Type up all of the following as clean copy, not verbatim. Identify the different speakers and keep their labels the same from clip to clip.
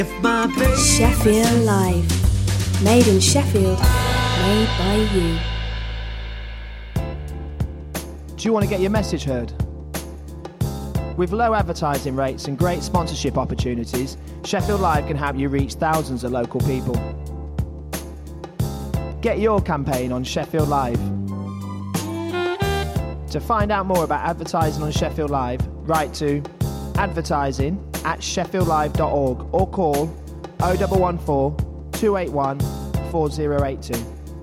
Speaker 1: Sheffield Live. Made in Sheffield. Made by you.
Speaker 2: Do you want to get your message heard? With low advertising rates and great sponsorship opportunities, Sheffield Live can help you reach thousands of local people. Get your campaign on Sheffield Live. To find out more about advertising on Sheffield Live, write to advertising@sheffieldlive.org or call 0114 281 4082.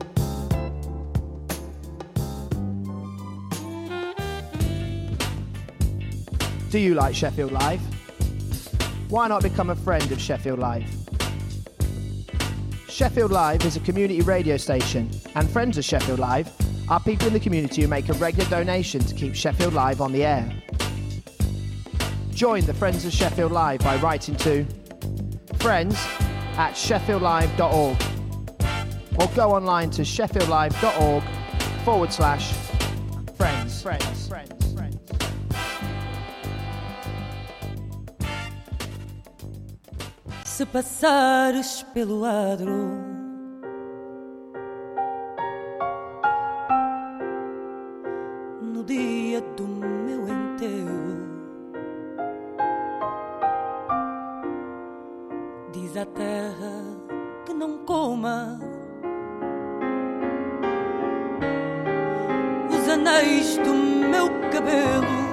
Speaker 2: Do you like Sheffield Live? Why not become a friend of Sheffield Live? Sheffield Live is a community radio station, and friends of Sheffield Live are people in the community who make a regular donation to keep Sheffield Live on the air. Join the Friends of Sheffield Live by writing to friends@sheffieldlive.org or go online to sheffieldlive.org/friends.
Speaker 3: Se passares pelo adro, no dia do meu enterro, diz à terra que não coma os anéis do meu cabelo.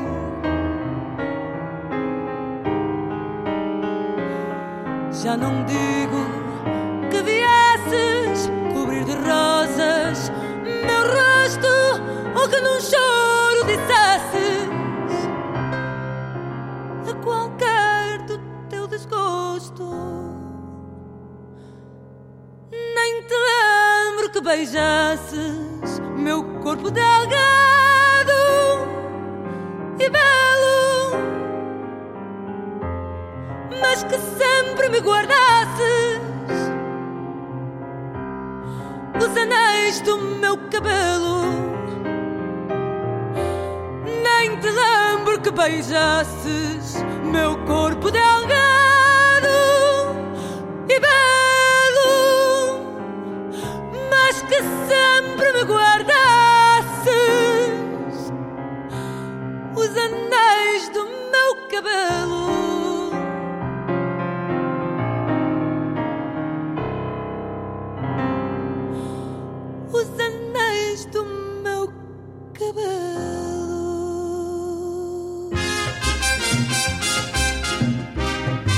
Speaker 3: Já não digo que viesses cobrir de rosas meu rosto, ou que num choro dissesses a qualquer do teu desgosto. Nem te lembro que beijasses meu corpo delgado e belo, mas que sempre me guardasses os anéis do meu cabelo. Nem te lembro que beijasses meu corpo delgado e belo, mas que sempre me guardasses os anéis do meu cabelo. Os anéis do meu cabelo.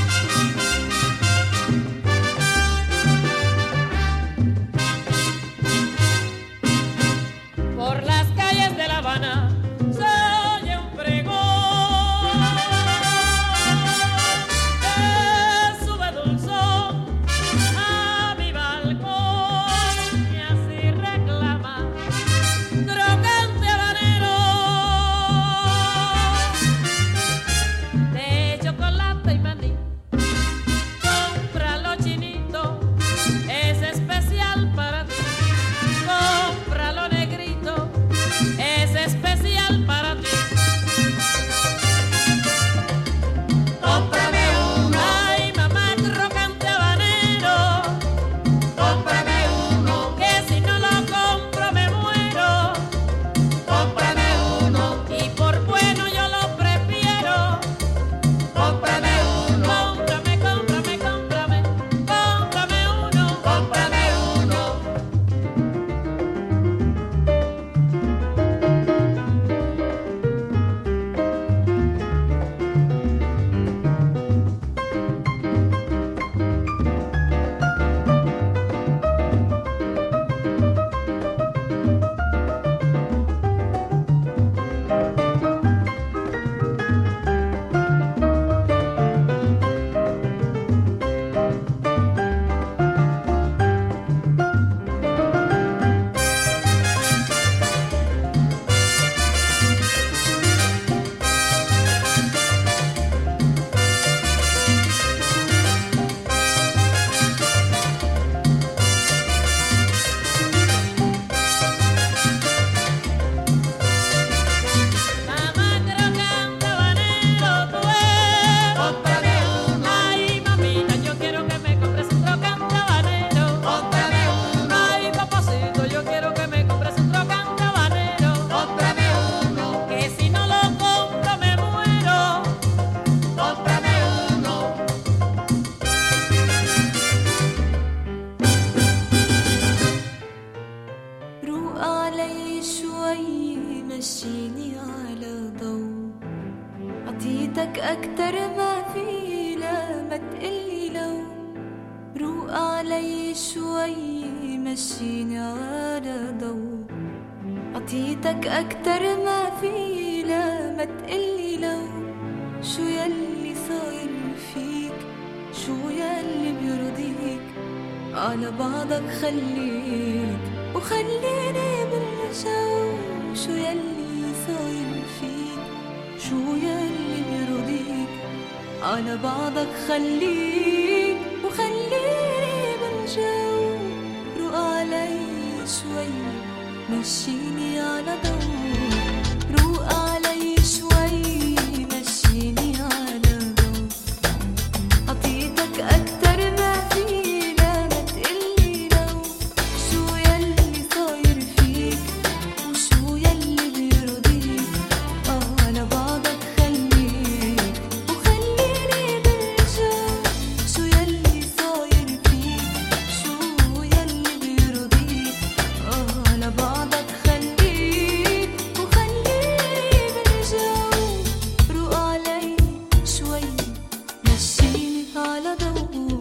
Speaker 3: شوي مشيني على ضوء عطيتك أكتر ما في لا ما تقلي لو شو يلي صاير فيك شو يلي بيرضيك على بعضك خليك وخليني بالجو شو يلي صاير فيك شو يلي بيرضيك على بعضك خليك وخليني بالجو روق علي شوي مشيني على ضوء روق علي شوي مشيني على ضوء عطيتك أكتر ما في لا ما تقلي لو شو يلي صاير فيك وشو يلي بيرضيك على بعضك خليك وخليني بالجو شو يلي صاير فيك شو يلي بيرضيك على بعضك خليك وخليني بالجو روق علي شوي مشيني على ضوء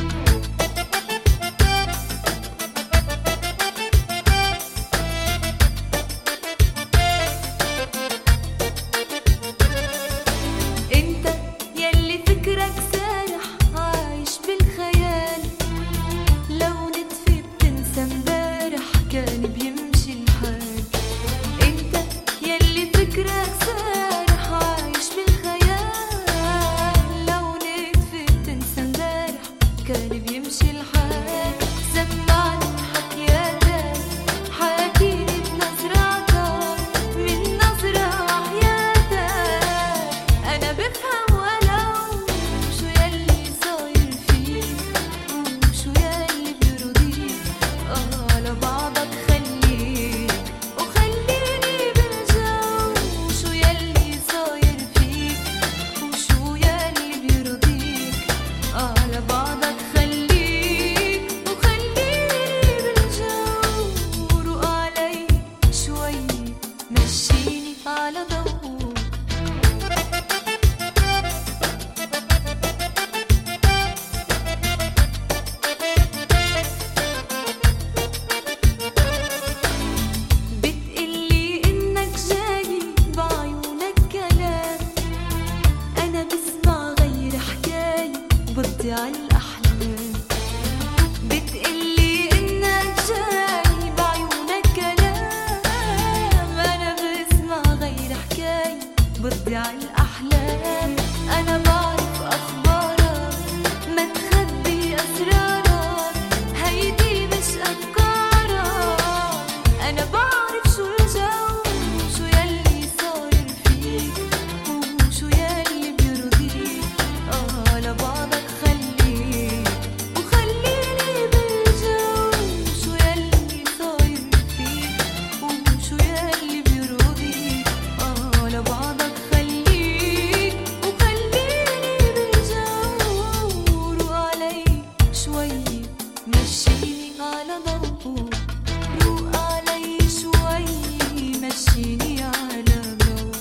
Speaker 3: انت يلي فكرك سارح عايش بالخيال لو نتفي بتنسى امبارح كان بيمشي الحال انت يلي فكرك سارح عايش بالخيال لو نتفي بتنسى امبارح كان بيمشي الحال سمعني حكياتك حاكيني بنظراتك من نظرة حياتك أنا بفهم ولو شو يلي صاير فيك وشو يلي بيرضيك على بعضك خليك وخليني بالجو شو يلي صاير فيك وشو يلي بيرضيك على بعضك خليك وخليني بالجو روق علي شوي مشيني على ضوء بتقلي إنك جاي بعيونك كلام أنا بسمع غير حكاية بضيع الأحلام بتقلي إنك جاي بعيونك كلام أنا بسمع غير حكاية بضيع الأحلام أنا بعرف أخبارك ما تخبي أسرارك هيدي مش أفكارك أنا بعرف شو الجو شو يلي صاير فيك وشو يلي بيرضيك على بعضك خليك وخليني بالجو شو يلي صاير فيك وشو يلي بيرضيك على بعضك خليك وخليني بالجو روق علي شوي مشيني على ضوء روق علي شوي مشيني على ضوء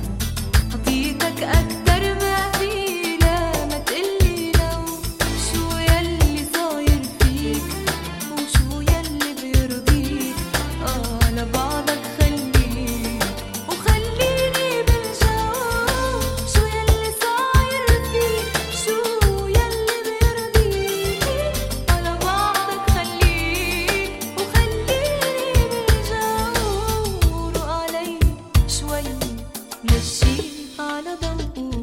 Speaker 3: عطيتك أكتر ما في لا ما تقلي لو شو يلي صاير فيك وشو يلي بيرضيك على بعضك خليك وخليني بالجو شو يلي صاير فيك شو يلي بيرضيك على بعضك خليك وخليني بالجو روق علي شوي مشيني على ضوء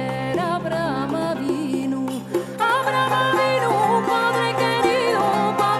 Speaker 4: Abraham vino, Padre querido,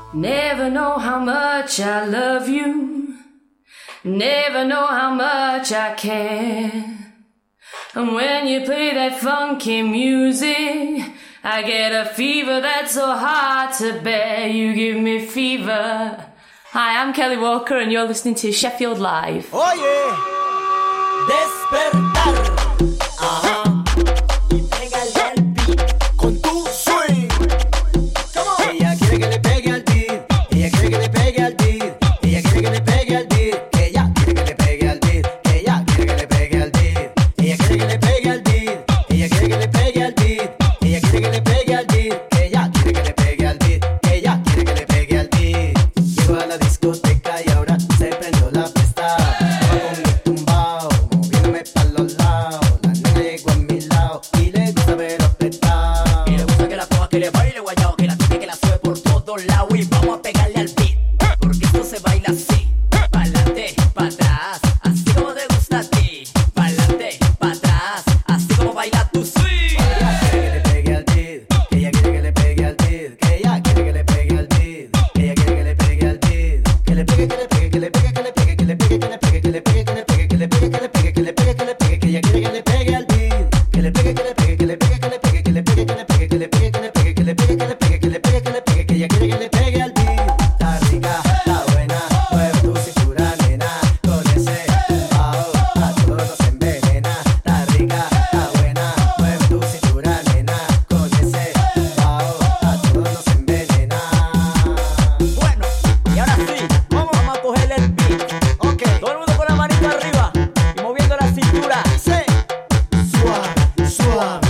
Speaker 3: Never know how much I love you. Never know how much I care. And when you play that funky music, I get a fever that's so hard to bear. You give me fever. Hi, I'm Kelly Walker and you're listening to Sheffield Live.
Speaker 4: Oye, despertar. Ajá. Y pégale al beat con tu swing. Come on. Ella quiere que le pegue al beat. Ella quiere que le pegue al beat. Ella quiere que le pegue al beat. Ella quiere que le pegue al beat. Ella quiere que le pegue al beat. Ella quiere que le pegue al beat. Ella quiere que le pegue al beat. Ella quiere que le pegue al beat. Ella quiere que le pegue al beat. Ella quiere que le pegue al beat. Llegó a la discoteca y ahora se prendió la fiesta. Estaba con mi tumbao, moviéndome pa' los lados. La nena llegó a mi lado y le gusta ver apretar.
Speaker 5: Y le gusta que la coja, que le baile guayao, que la toque, que la sube por todos lados. Y vamos a pegarle al beat, porque esto se baila así. Pa'lante, pa' atrás, así como te gusta a ti. Pa'lante, pa' atrás, así como baila tu swing.
Speaker 4: Ella quiere que le pegue al beat. Ella quiere que le pegue al beat. Que ella quiere que le pegue al beat. Ella quiere que le pegue al beat. Que le pegue, que le pegue, que le pegue, que le pegue, que le pegue, que le pegue, que le pegue, que le pegue, que le pegue, que le pegue, que le pegue, que le pegue, que ella quiere que le pegue al beat. Que le pegue, que le pegue, que le pegue, que le pegue, que le pegue, que le pegue, que le pegue, que le pegue, que le pegue, que le pegue, que le pegue, que le pegue, que ella quiere que le pegue al beat. Está rica, está buena, mueve tu cintura, nena. Con ese tumbao a todos nos envenena. Está rica, está buena, mueve tu cintura, nena. Con ese tumbao a todos nos envenena.
Speaker 5: Bueno, y ahora sí, vamos a cogerle el beat.
Speaker 4: Ok,
Speaker 5: Todo el mundo con la manito arriba y moviendo la cintura.
Speaker 4: dice suave, suave,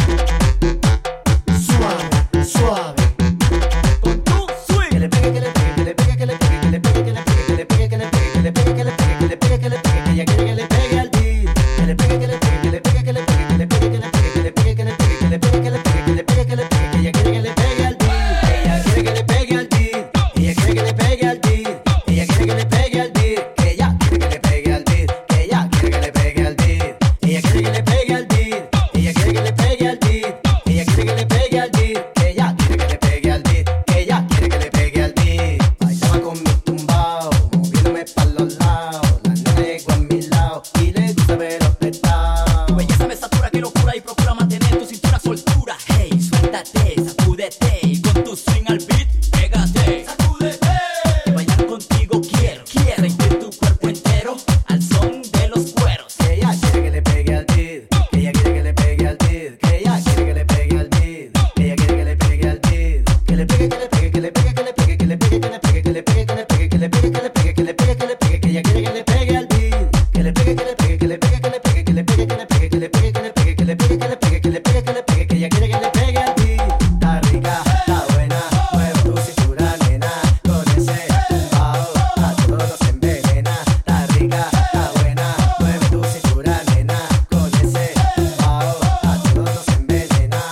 Speaker 4: suave, suave.
Speaker 5: Con tu swing.
Speaker 4: Que le pegue, que le pegue, que le pegue, que le pegue, que le pegue, que le pegue, que le pegue, que le pegue, que le pegue, que le pegue, que le pegue, que le pegue, que ella quiere que le pegue al beat. Que le pegue, que le pegue, que le pegue, que le pegue, que le pegue, que le pegue, que le pegue, que le pegue, que le pegue, que le pegue, que le pegue, que le pegue, que ella quiere que le pegue al beat. Ella quiere que le pegue al beat. Ella quiere que le pegue al beat. Ella quiere que le pegue al beat. Que ella quiere que le pegue al beat. Que ella quiere que le pegue al beat. Ella quiere que le pegue al beat. Ella quiere que le pegue al beat. Ella quiere que le pegue al beat. Que ella quiere que le pegue al beat. Que ella quiere que le pegue al beat. Bailaba con mi tumbao, moviéndome pa' los lados. La nena llegó a mi lado y le gusta ver apretar.
Speaker 5: Tu belleza me satura, que locura, y procura mantener tu cintura soltura. Hey, suéltate, sacúdete y con tu swing al beat, pégate. Sacúdete. Y bailar contigo quiero sentir tu cuerpo entero al son de los cueros.
Speaker 4: Que ella quiere que le pegue al beat. Que ella quiere que le pegue al beat. Que ella quiere que le pegue al beat. Que ella quiere que le pegue al beat. Que le pegue, que le pegue, que le pegue, que le pegue, que le pegue, que le pegue, que le pegue, que le pegue, que le pegue, que le pegue, que le pegue, que le pegue, que ella quiere que le pegue al beat. Que le pegue, que le pegue, que le pegue, que le pegue, que le pegue, que le pegue, que le pegue, que le pegue, que le pegue, que le pegue, que le pegue, que le pegue, que ella quiere que le pegue al beat. Está rica, está buena, mueve tu cintura, nena. Con ese tumbao a todos nos envenena. Está rica, está buena, mueve tu cintura, nena. Con ese tumbao a todos nos envenena.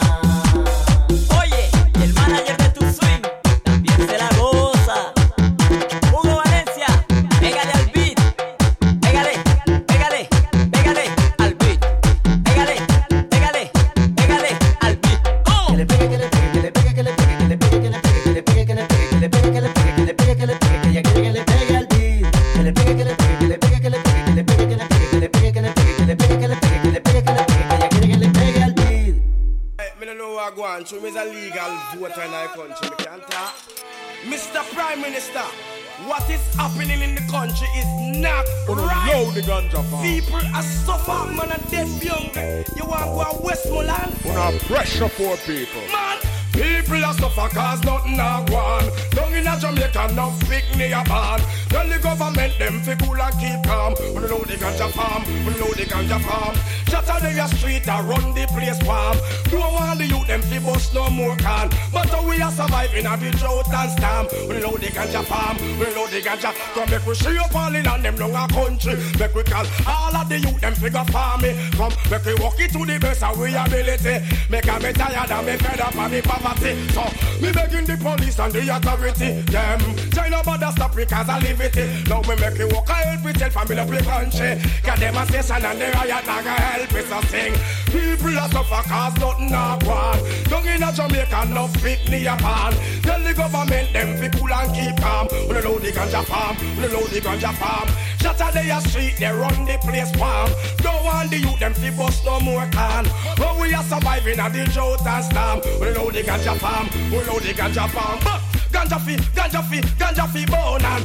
Speaker 5: Oye, y el manager de tu swing también se la goza. Hugo Valencia, pégale al beat. Pégale, pégale, pégale al beat. Pégale, pégale, pégale al beat.
Speaker 4: Que le pegue, que le pegue, que le pegue, que le pegue, que le pegue, que le pegue, que le pegue, que le pegue, que le pegue, que le pegue, que le pegue, que ella quiere que le pegue al beat. Que le pegue, que le pegue, que le pegue, que le pegue, que le pegue, que le pegue, que le pegue, que le pegue, que le pegue, que le pegue, que le pegue, que le pegue, que ella quiere que le pegue al beat.
Speaker 6: Me don't know what I go on. So me is a legal voter in our country. Me can't talk. Mr. Prime Minister, what is happening in the country is not right.
Speaker 7: The ganja farm.
Speaker 6: People are suffering, man, and dead young. You want to go to Westmoreland?
Speaker 7: Una pressure poor people.
Speaker 6: Man, people are suffer cause nothing are gone. Down in a Jamaica, no pick me a ban. Tell the government them fi cool and keep calm. We know the ganja farm, we know the ganja farm. Shatter the street and run the place warm. Don't want the youth them fi bust no more can. But we are surviving a the drought and storm. We know the ganja farm, we know the ganja. Come make we see up all in and them long a country. Make we call all of the youth them figure farming. Come make we walk it to the best of we ability. Make me tired and me fed up and me poverty. So me begging the police and the authority. Them try no bother stop because I live activity. Now me make you walk a help yourself and build up your country. Cause demonstration and the riot not gonna help us to sing. People are suffer cause nothing not one. Down in a Jamaica no fit ni a pan. Tell the government them fi cool and keep calm. We don't know the ganja farm, we don't know the ganja farm. Saturday a street they run the place palm. Don't want the youth them fi bust no more can. But we are surviving at the drought and storm. We don't know the ganja farm, we don't know the ganja farm. But ganja fi bone and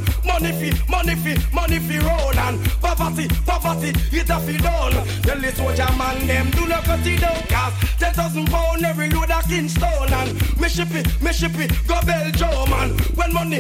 Speaker 6: money fi roll and poverty, it a fi done. Tell the soldier man them do not cut it down cause 10,000 pound every load a Kingston and me ship it, go Belgium and when money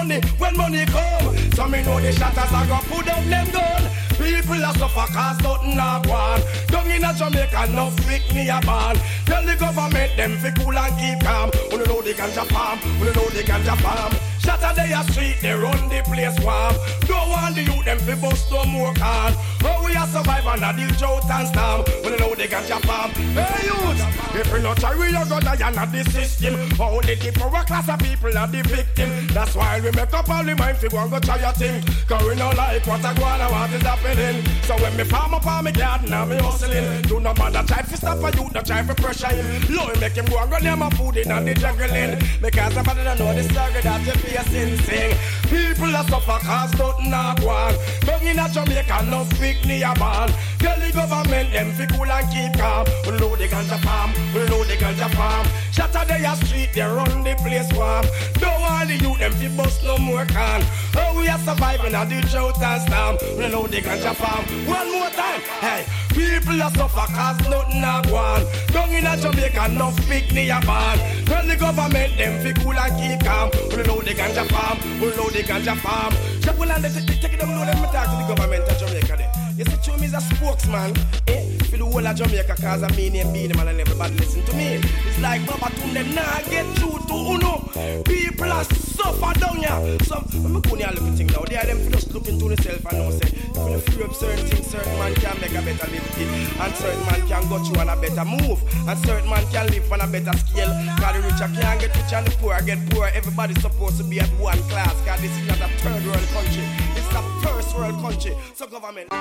Speaker 6: come, so me know the shatters a go put up them gun. People a suffer cause nothing a gone. Down in a Jamaica no freak me a ban. Tell the government them fi cool and keep calm. We don't know the ganja farm, we don't know the ganja farm. Saturday a street they run the place warm. Don't want the youth them fi bust no more can. Oh we a survive under the drought and storm. We don't know the ganja farm. Hey youth, if we not try we a go die under the system. Only the poor class of people are the victim. That's why we make up all the mind fi go and go try a thing. Cause we no like what a go on and what is happening. So when me farm up on me garden and me hustling, do no bother try fi stop a youth, no try fi pressure him. Lord make him go and run him a food in and the juggling. Because somebody don't know the struggle that you facing. Sing. People are suffer cause nothing a go on. Down in a Jamaica no freak ni a ban. Tell the government them fi cool and keep calm. We know the ganja farm, we know the ganja farm. Saturday a street they run the place warm. Don't want the youth them fi bust no more can. Oh we are surviving at the drought and storm. We know the ganja farm. One more time, hey. People are suffer cause nothing a go on. Down in a Jamaica no freak ni a ban. Tell the government them fi cool and keep calm. We know the ganja farm, we know the ganja farm. Shuffle and take it them know them talk to the government of Jamaica then. You see Chum is a spokesman, for the whole of Jamaica cause I mean and be them and everybody listen to me. It's like Baba Tunde nah get through to Uno. People are suffer down here. So I'm going to look at things now. They are them just looking to themselves and know say if you free up certain things, certain man can make a better living and certain man can go through on a better move and certain man can live on a better scale. Cause the richer can't get rich and the poor get poor. Everybody's supposed to be at one class cause this is not a third world country. It's a first world country. So government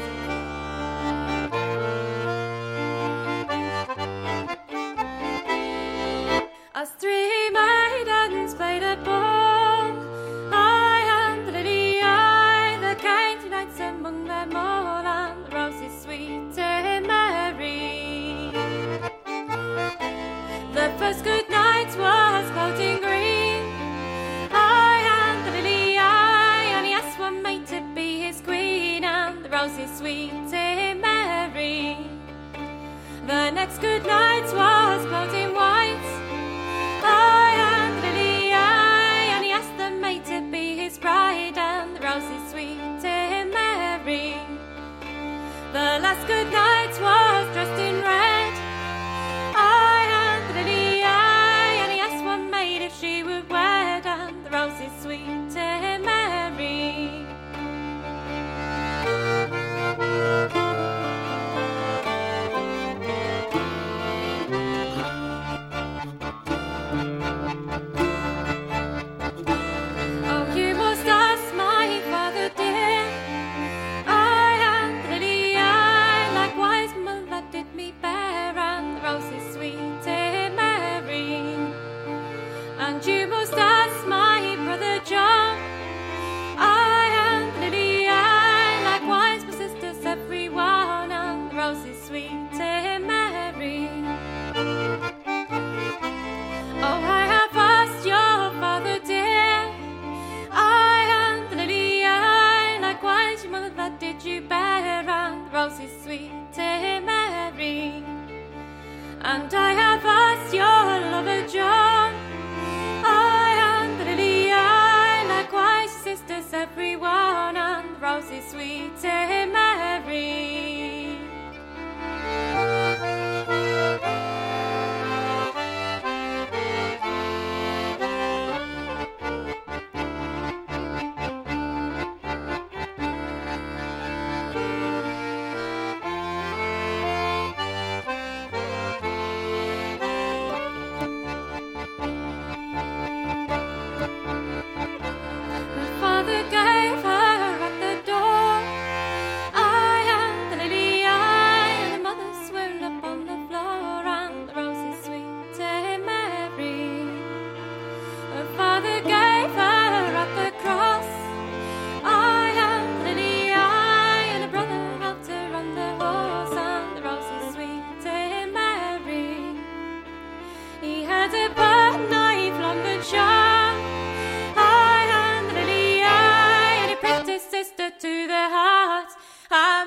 Speaker 3: Us three maidens played at ball. I and the lily eye, the kind nights among them all, and the roses sweet and merry. The first good night was clouding green. I and the lily eye, and yes, one made to be his queen, and the roses sweet and merry. The next good night was clouding white.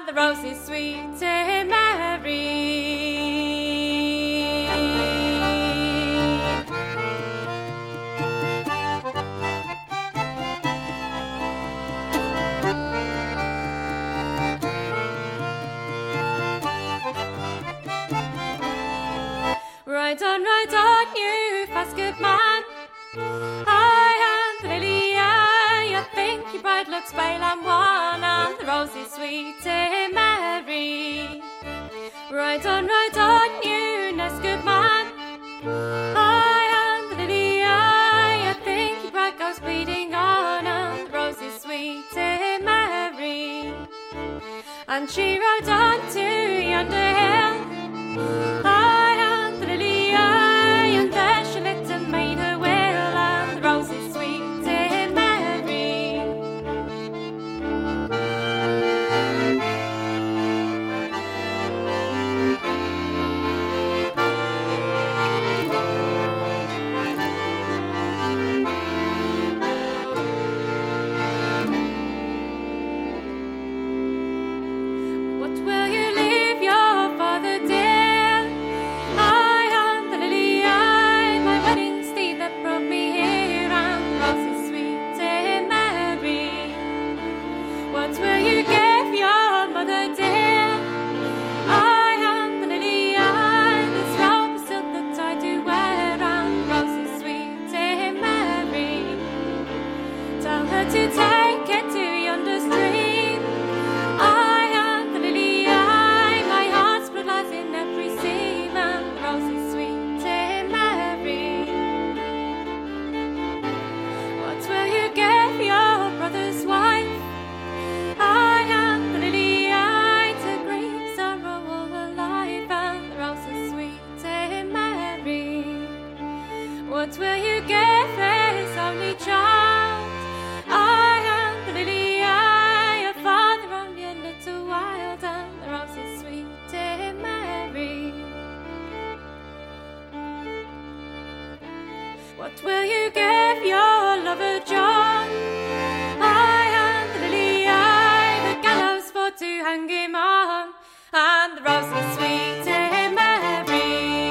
Speaker 3: and the rose is sweet and merry. Right on, you fast good man. I am the lily eye. I think your bride looks pale and wan, and the rose is sweet and merry. Right on, you nice good man. I am the lily eye. I think your bride goes bleeding on, and the rose is sweet and merry. And she rode on to yonder hill. What will you give his only child? I am the lily eye, a father only a little wild, and the rose is sweet and merry. What will you give your lover John? I am the lily eye, the gallows for to hang him on, and the rose is sweet and merry.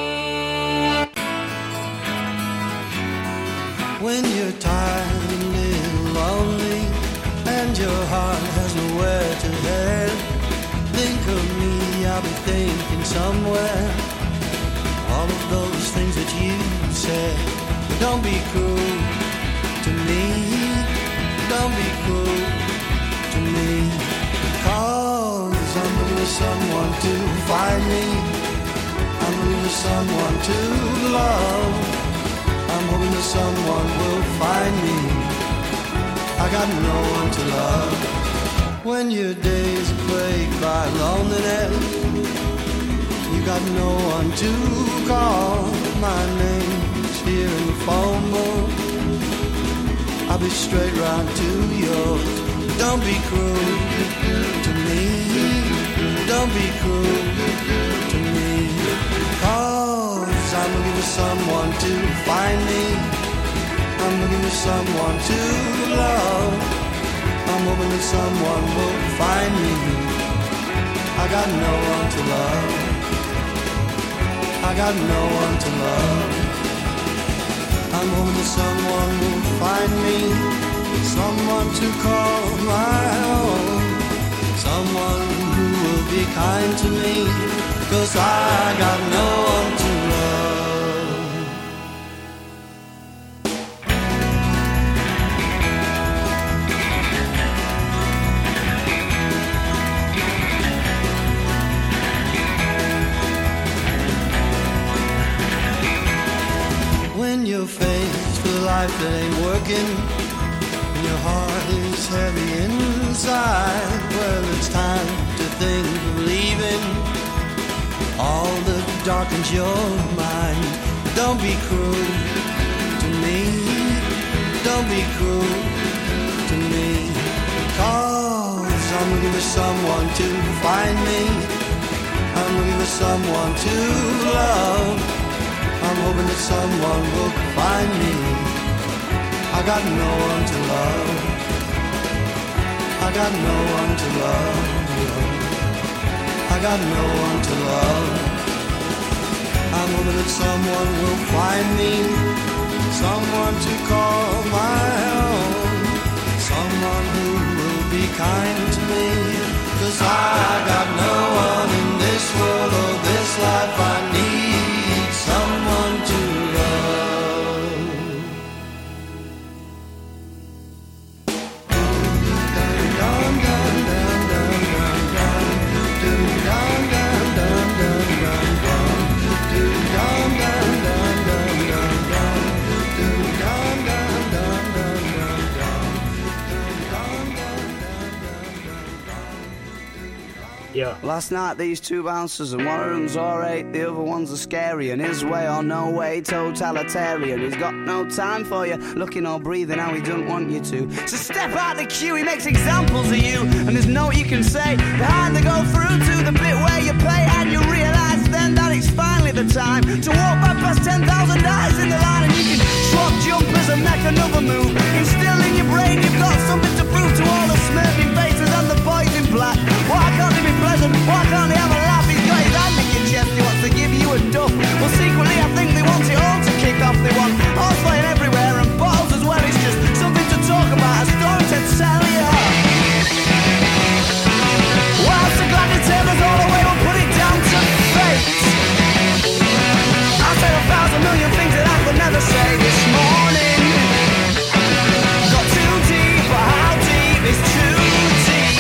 Speaker 8: When you're tired and little lonely and your heart has nowhere to head, think of me, I'll be thinking somewhere all of those things that you said. But don't be cruel to me, don't be cruel to me, 'cause I'm looking for someone to find me, I'm looking for someone to love, I'm hoping that someone will find me. I got no one to love. When your days are plagued by loneliness, you got no one to call. My name's here in the phone book, I'll be straight round to yours. Don't be cruel to me, don't be cruel to me, 'cause I'm looking for someone to find me, I'm looking for someone to love, I'm hoping that someone will find me. I got no one to love, I got no one to love, I'm hoping that someone will find me, someone to call my own, someone who will be kind to me, 'cause I got no one to love. When you're faced with a life that ain't working, and your heart is heavy inside, well, it's time to think of leaving all that darkens your mind. Don't be cruel to me, don't be cruel to me, 'cause I'm looking for someone to find me, I'm looking for someone to love, I'm hoping that someone will find me. I got no one to love, I got no one to love. I got no one to love. I'm hoping that someone will find me, someone to call my own, someone who will be kind to me. 'Cause I got no one in this world or this life. I need someone to love.
Speaker 9: Yeah.
Speaker 10: Last night these two bouncers and one of them's alright, the other one's a scary, and his way or no way, totalitarian. He's got no time for you, looking or breathing how he doesn't want you to. So step out the queue, he makes examples of you, and there's no you can say. Behind they go through to the bit where you pay, and you realise then that it's finally the time to walk back past 10,000 eyes in the line, and you can swap jumpers and make another move. Instill in your brain you've got something to prove to all the smirking faces and the boys in black. Why can't they be pleasant? Why can't they have a laugh? He's got his hand in your chest, he wants to give you a duff. Well, secretly I think they want it all to kick off. They want horse flying everywhere and balls as well. It's just something to talk about, a story to tell you. Well, so glad the tables all the way, we'll put it down to fate. I'll say 1,000 million things that I could never say this morning. Got too deep, but how deep is too deep?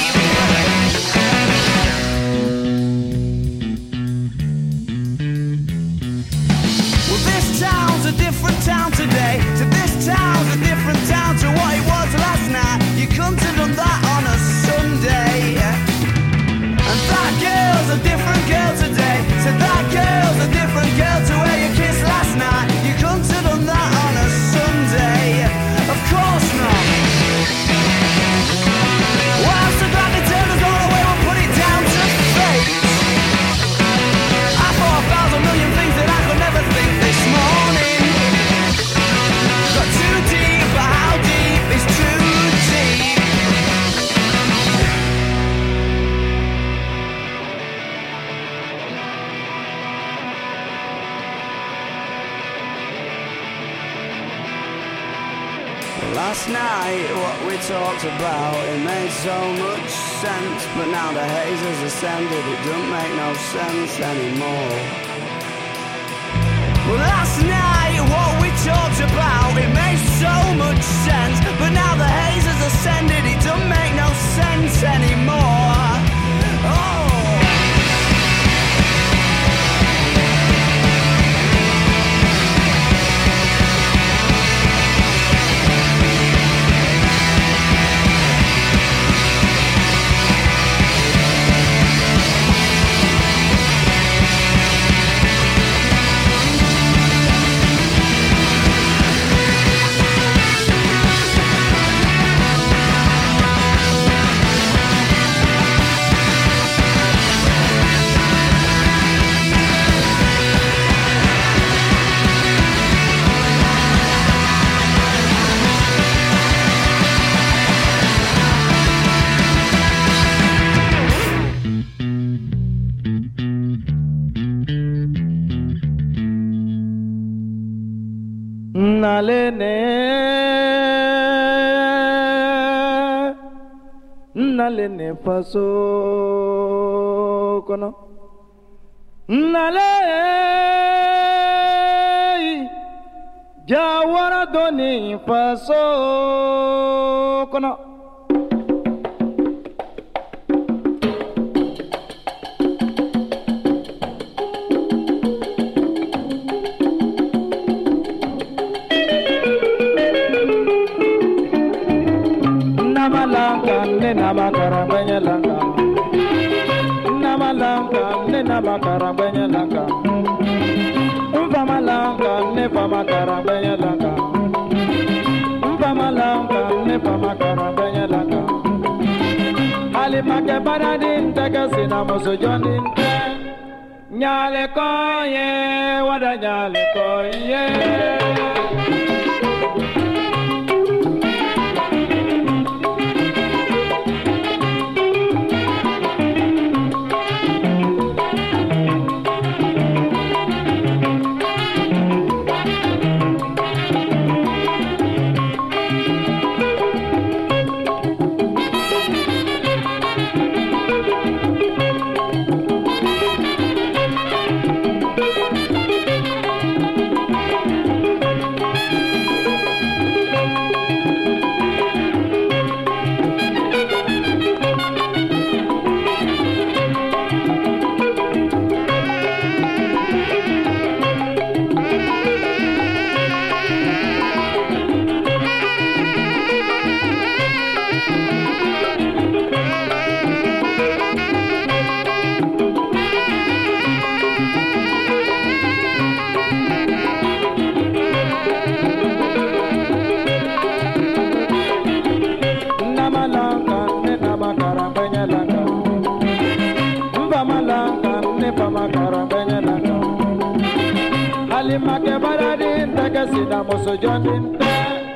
Speaker 10: Well, this town's a different town today. So this town's a different town to what it was last night. You couldn't have done that on a Sunday. And that girl's a different girl today. So that girl's a different girl to where you kissed last night. You couldn't have done that on a Sunday. Of course not. Well, I'm so glad they turned us all away. We'll put it down to fate. I thought 1,000 million things that I could never think this morning. Got too deep, but how deep is too deep? Last night, what we talked about, it made so much sense. But now the haze has ascended, it don't make no sense anymore. Well, last night, what we talked about, it made so much sense. But now the haze has ascended, it don't make no sense anymore. Oh!
Speaker 2: Nalene faso kono nale jawara doni faso kono Namakarabanya langa, Namalanga, Namakarabanya langa, Umpamalanga, Nepamakarabanya langa, Umpamalanga, Nepamakarabanya langa, Alimake Baradin, Tagasina Mosojonin, Nyale Koye, Wada Nyale Koye.
Speaker 11: sida moso joninta.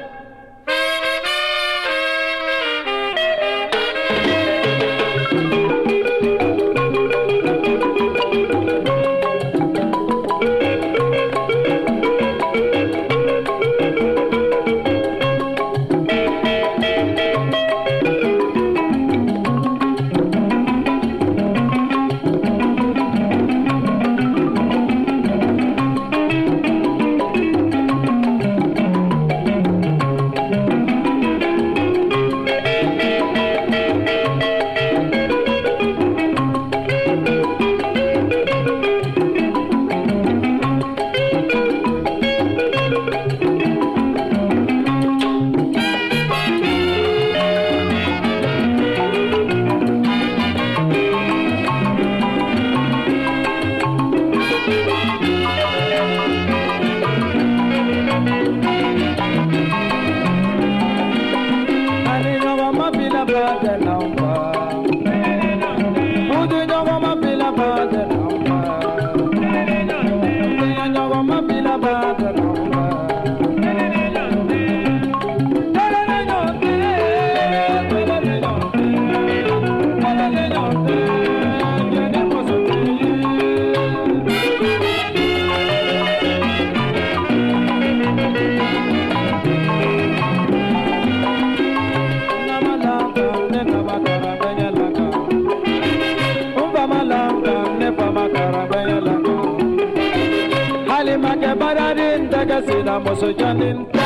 Speaker 11: Sida moso janinta.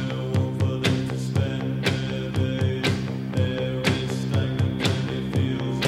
Speaker 12: Feels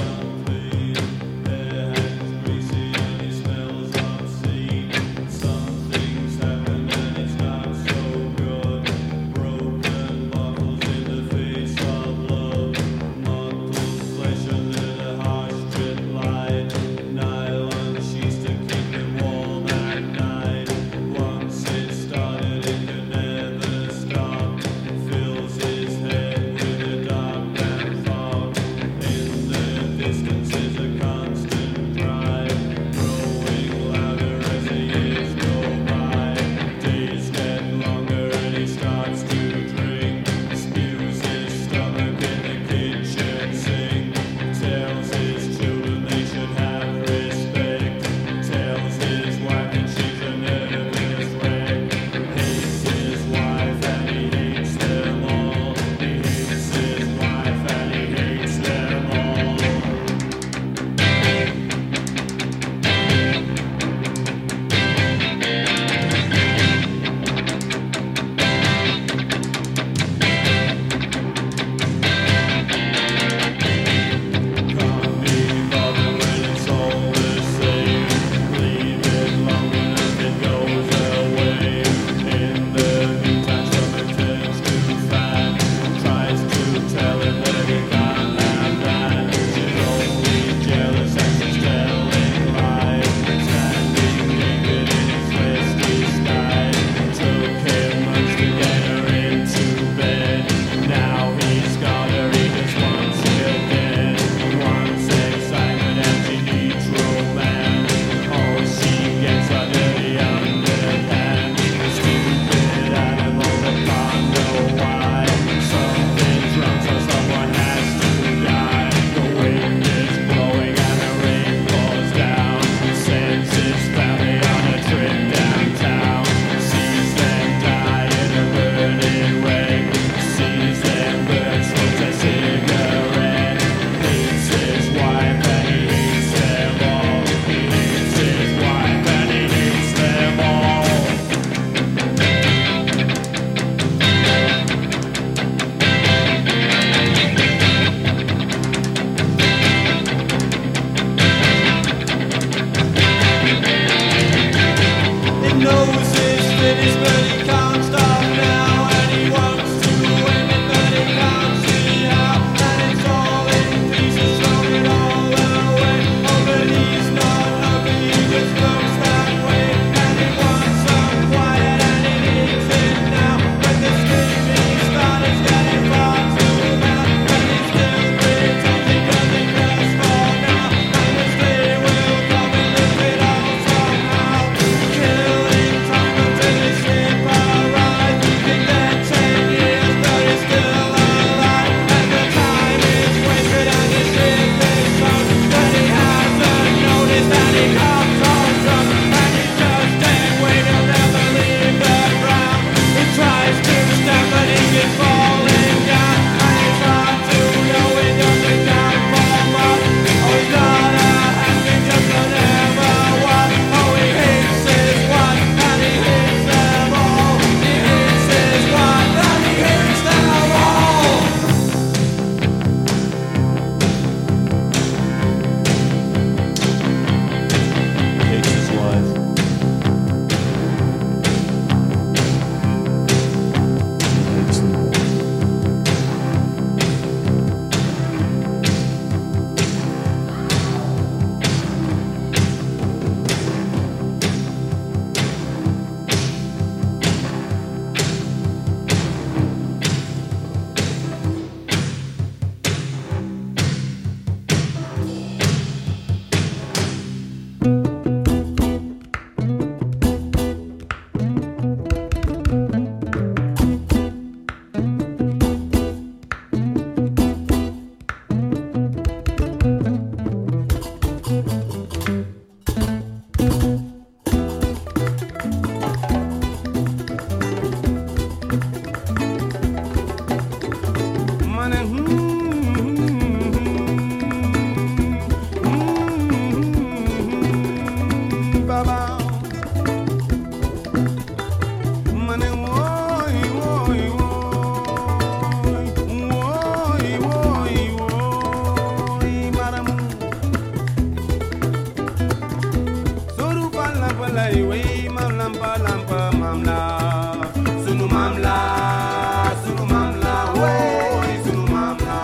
Speaker 12: lay way mam lampa lampa mam la sunu mam la sunu mam la way sunu mam la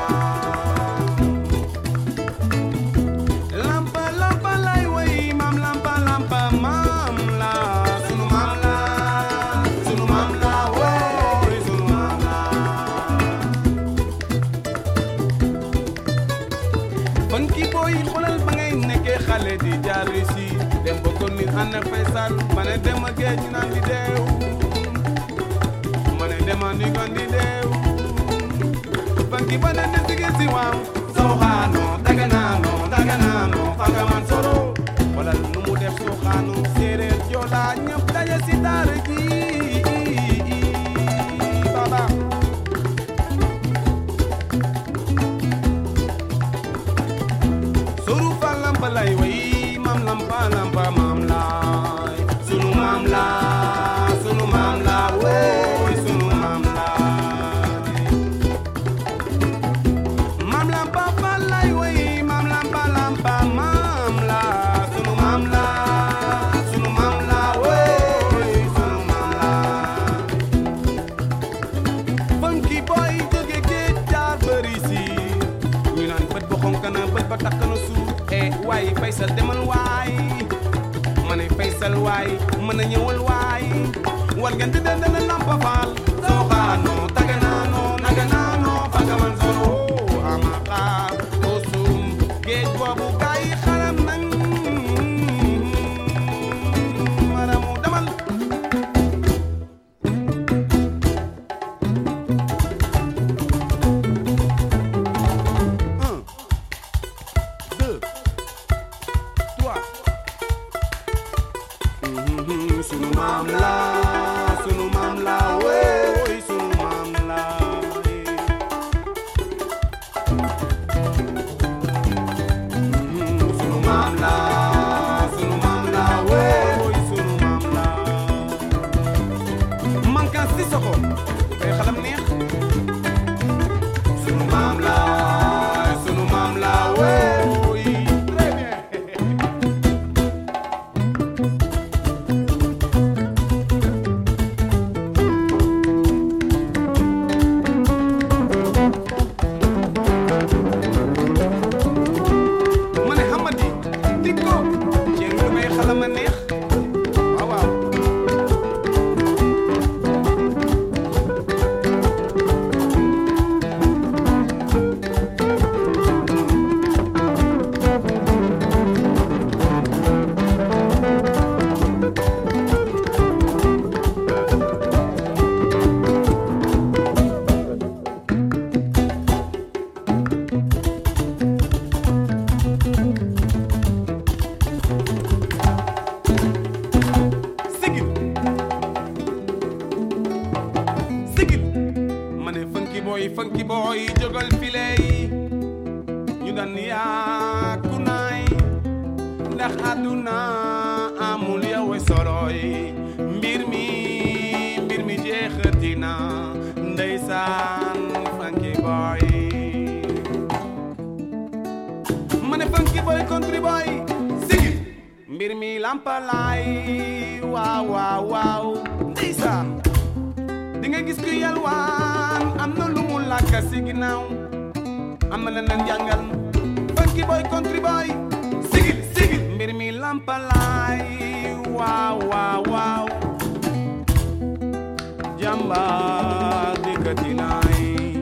Speaker 12: lampa lampa lay way mam lampa lampa mam la sunu mam la sunu mam la way sunu mam la funky boy xolal ba ngay nekkee xale di jaar si dem ba ko nit ànd ak Faysal ma ne dem a géej ñu naan di deew ma ne dem a ni kon di deew funky ba ne ne sige si waaw soxaano daganaano fanga man soro wala nu mu def soxaano séeréer joola ñëpp daje si daara ji baba soru fa lampa lay way mam lampa lampa mam laay sunu mam la sunu mam la woy sunu mam la mam lampa fa lay way mam lampa lampa mam la sunu mam la sunu mam la woy sunu mam la funky boy jóge géej jaar bëri si ñu naan bët ba xonk na bët ba takk na suuf waay Faysal demal waay ma ne Faysal waay mën a ñëwal waay war ngeen di den dana lampa faal soxaano taganaano naganaano fagaman soro ama xaar osum géej boobu gaay xaram nañ maramu demal sunu mam la woy sunu mam la sunu mam la woy sunu mam la man kan si soko day xalam neex sunu mam la woy très bien funky boy jógal file yi ñu daan yaa ku naay ndax àdduna amul yow solo yi mbir mi jeexati na ndeysaan funky boy ma ne funky boy country boy sigil mbir mi lampa laay waaw ndeysaan di nga gis ku yalwaan am na lu mu làkk si ginnaaw am na leneen jàngal funky boy country boy sigil mbir mi lampa laay waaw jàmbaar dikkati naay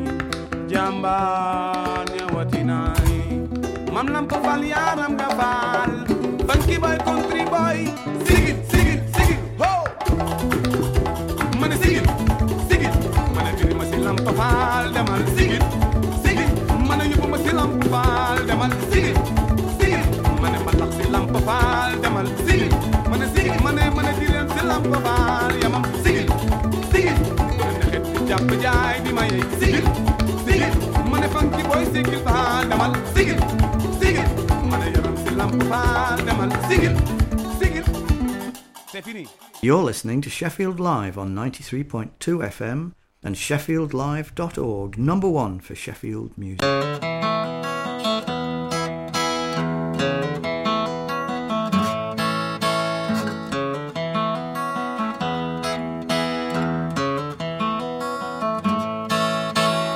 Speaker 12: jàmbaar ñëwati naay mam lampa fal yaaram nga faal funky boy country boy sigil ho ma ne sigil mana diri ma si lampa faal demal sigil mana yóbbu ma si lampa faal demal sigil mana ma tax si lampa faal demal sigil mana diren si lampa faal yamam sigil mana nexet di jàpp jaay di ma yey sigil mana funky boy sigil faal demal sigil mana yaram si lampa faal demal sigil c'est fini.
Speaker 13: You're listening to Sheffield Live on 93.2 FM and sheffieldlive.org, number one for Sheffield music.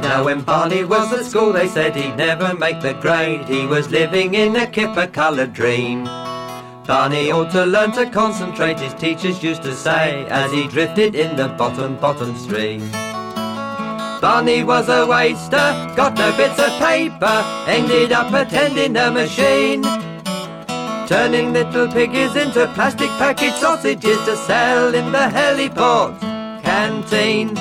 Speaker 14: Now when Barney was at school they said he'd never make the grade. He was living in a kipper-coloured dream. Barney ought to learn to concentrate, his teachers used to say, as he drifted in the bottom stream. Barney was a waster, got no bits of paper, ended up attending a machine, turning little piggies into plastic packet sausages to sell in the heliport canteen.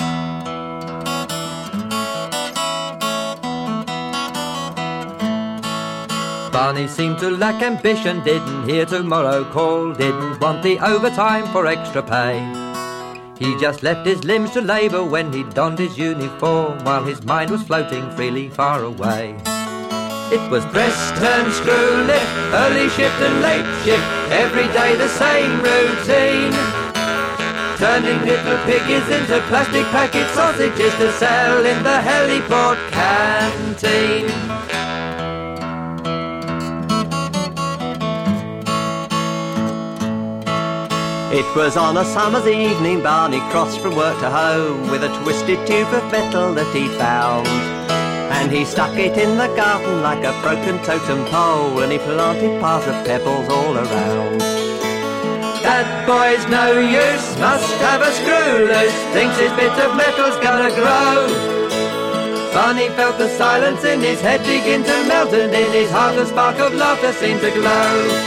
Speaker 14: Barney seemed to lack ambition, didn't hear tomorrow call, didn't want the overtime for extra pay. He just left his limbs to labour when he donned his uniform, while his mind was floating freely far away. It was press, turn, screw, lift, early shift and late shift, every day the same routine, turning little piggies into plastic packet sausages to sell in the heliport canteen.
Speaker 15: It was on a summer's evening Barney crossed from work to home with a twisted tube of metal that he'd found. And he stuck it in the garden like a broken totem pole, and he planted piles of pebbles all around.
Speaker 14: That boy's no use, must have a screw loose, thinks his bit of metal's gonna grow. Barney felt the silence in his head begin to melt, and in his heart a spark of laughter seemed to glow.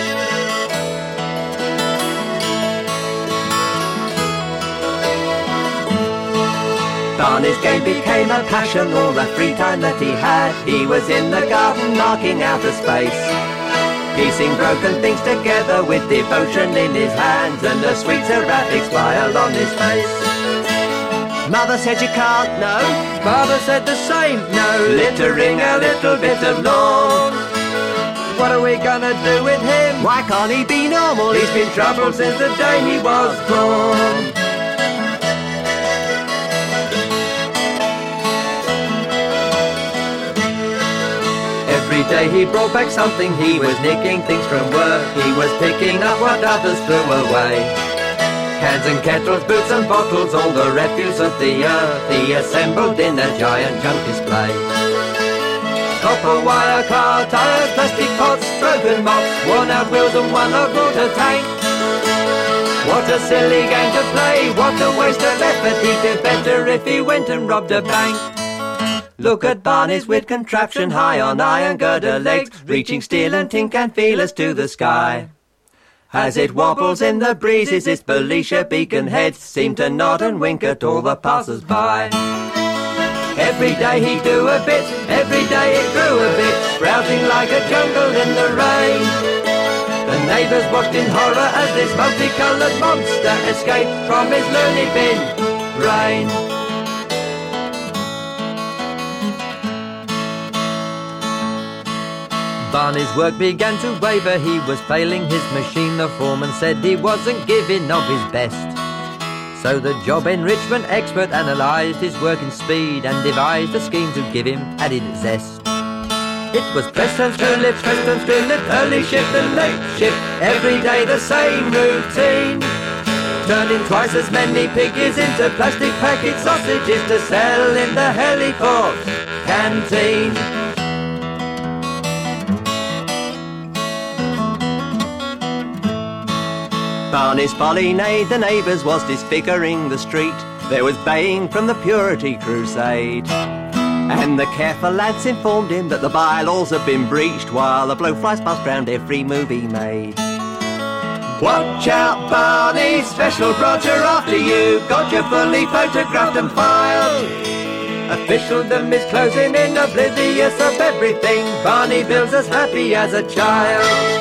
Speaker 15: Barney's game became a passion, all the free time that he had. He was in the garden marking out a space, piecing broken things together with devotion in his hands and a sweet seraphic smile on his face.
Speaker 10: Mother said you can't, no.
Speaker 14: Father said the same, no. Littering a little bit of lawn. What are we gonna do with him?
Speaker 10: Why can't he be normal?
Speaker 14: He's been troubled since the day he was born. Every day he brought back something, he was nicking things from work, he was picking up what others threw away. Cans and kettles, boots and bottles, all the refuse of the earth, he assembled in a giant junk display. Copper wire, car tires, plastic pots, broken mops, worn out wheels and one old water tank. What a silly game to play, what a waste of effort, he'd do better if he went and robbed a bank. Look at Barney's wit contraption, high on iron girder legs, reaching steel and tin can feelers to the sky. As it wobbles in the breezes, its Belisha beacon heads seem to nod and wink at all the passers-by. Every day he'd do a bit, every day it grew a bit, sprouting like a jungle in the rain. The neighbours watched in horror as this multicoloured monster escaped from his loony bin brain. Barney's work began to waver, he was failing his machine. The foreman said he wasn't giving of his best. So the job enrichment expert analysed his working speed and devised a scheme to give him added zest. It was press and screw lift, press and screw lift, early shift and late shift, every day the same routine, turning twice as many piggies into plastic packet sausages to sell in the heliport canteen.
Speaker 15: Barney's folly neighed the neighbours, was disfiguring the street. There was baying from the Purity Crusade, and the careful lads informed him that the bylaws had been breached, while the blowflies buzzed round every move he made.
Speaker 14: Watch out, Barney, special Roger after you, got you fully photographed and filed. Officialdom is closing in, oblivious of everything. Barney Bill's as happy as a child.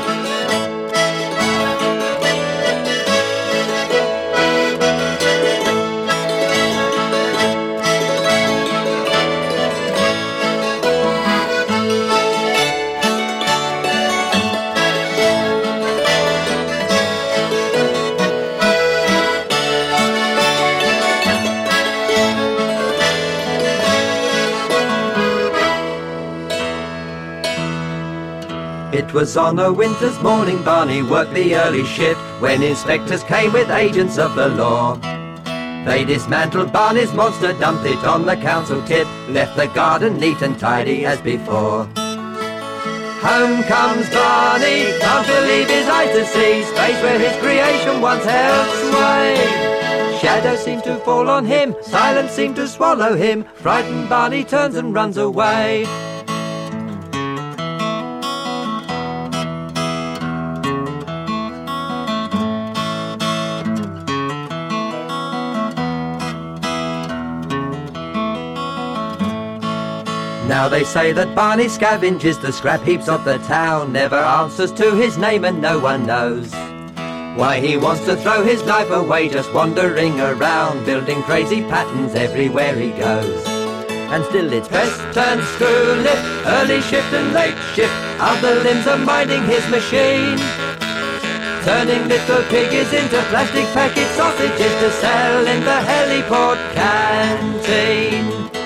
Speaker 14: It was on a winter's morning Barney worked the early shift when inspectors came with agents of the law. They dismantled Barney's monster, dumped it on the council tip, left the garden neat and tidy as before. Home comes Barney, can't believe his eyes to see space where his creation once held sway. Shadows seem to fall on him, silence seemed to swallow him. Frightened Barney turns and runs away. Now they say that Barney scavenges the scrap heaps of the town, never answers to his name and no one knows why he wants to throw his life away, just wandering around, building crazy patterns everywhere he goes. And still it's press, turn, screw, lift, early shift and late shift, other limbs are minding his machine, turning little piggies into plastic packet sausages to sell in the heliport canteen.